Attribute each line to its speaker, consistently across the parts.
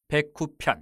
Speaker 1: 109편.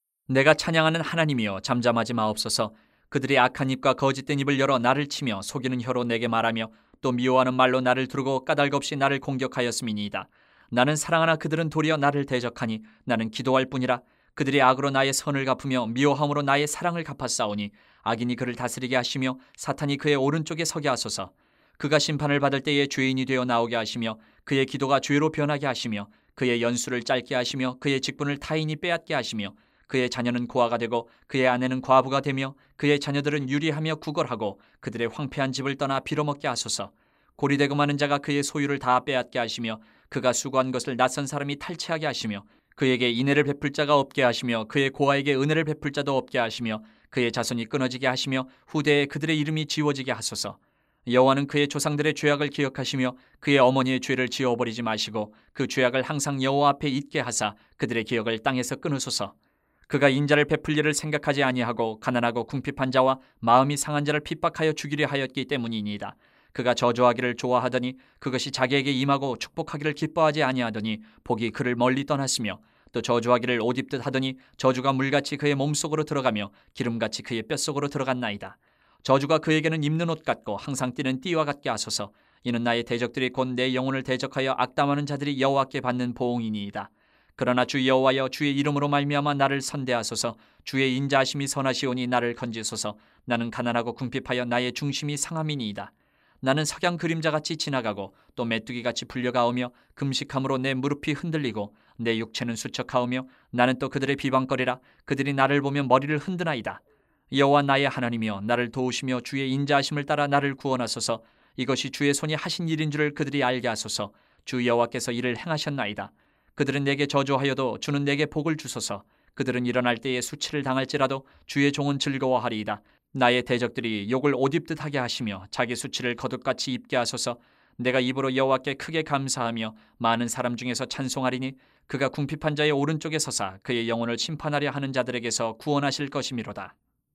Speaker 1: 내가 찬양하는 하나님이여 잠잠하지 마옵소서. 그들이 악한 입과 거짓된 입을 열어 나를 치며 속이는 혀로 내게 말하며 또 미워하는 말로 나를 두르고 까닭없이 나를 공격하였음이니이다. 나는 사랑하나 그들은 도리어 나를 대적하니 나는 기도할 뿐이라. 그들이 악으로 나의 선을 갚으며 미워함으로 나의 사랑을 갚았사오니 악인이 그를 다스리게 하시며 사탄이 그의 오른쪽에 서게 하소서. 그가 심판을 받을 때에 죄인이 되어 나오게 하시며 그의 기도가 죄로 변하게 하시며 그의 연수를 짧게 하시며 그의 직분을 타인이 빼앗게 하시며 그의 자녀는 고아가 되고 그의 아내는 과부가 되며 그의 자녀들은 유리하며 구걸하고 그들의 황폐한 집을 떠나 빌어먹게 하소서. 고리되고 마는 자가 그의 소유를 다 빼앗게 하시며 그가 수고한 것을 낯선 사람이 탈취하게 하시며 그에게 인애를 베풀 자가 없게 하시며 그의 고아에게 은혜를 베풀 자도 없게 하시며 그의 자손이 끊어지게 하시며 후대에 그들의 이름이 지워지게 하소서. 여호와는 그의 조상들의 죄악을 기억하시며 그의 어머니의 죄를 지워버리지 마시고 그 죄악을 항상 여호와 앞에 잊게 하사 그들의 기억을 땅에서 끊으소서. 그가 인자를 베풀 일을 생각하지 아니하고 가난하고 궁핍한 자와 마음이 상한 자를 핍박하여 죽이려 하였기 때문이니이다. 그가 저주하기를 좋아하더니 그것이 자기에게 임하고 축복하기를 기뻐하지 아니하더니 복이 그를 멀리 떠났으며 또 저주하기를 옷 입듯 하더니 저주가 물같이 그의 몸속으로 들어가며 기름같이 그의 뼛속으로 들어갔나이다. 저주가 그에게는 입는 옷 같고 항상 뛰는 띠와 같게 하소서. 이는 나의 대적들이 곧 내 영혼을 대적하여 악담하는 자들이 여호와께 받는 보응이니이다. 그러나 주 여호와여 주의 이름으로 말미암아 나를 선대하소서. 주의 인자하심이 선하시오니 나를 건지소서. 나는 가난하고 궁핍하여 나의 중심이 상함이니이다. 나는 석양 그림자같이 지나가고 또 메뚜기같이 불려가오며 금식함으로 내 무릎이 흔들리고 내 육체는 수척하오며 나는 또 그들의 비방거리라. 그들이 나를 보며 머리를 흔드나이다. 여호와 나의 하나님이여 나를 도우시며 주의 인자하심을 따라 나를 구원하소서. 이것이 주의 손이 하신 일인 줄을 그들이 알게 하소서. 주 여호와께서 이를 행하셨나이다. 그들은 내게 저주하여도 주는 내게 복을 주소서. 그들은 일어날 때에 수치를 당할지라도 주의 종은 즐거워하리이다. 나의 대적들이 욕을 옷 입듯 하게 하시며 자기 수치를 거듭같이 입게 하소서. 내가 입으로 여호와께 크게 감사하며 많은 사람 중에서 찬송하리니 그가 궁핍한 자의 오른쪽에 서사 그의 영혼을 심판하려 하는 자들에게서 구원하실 것이미로다.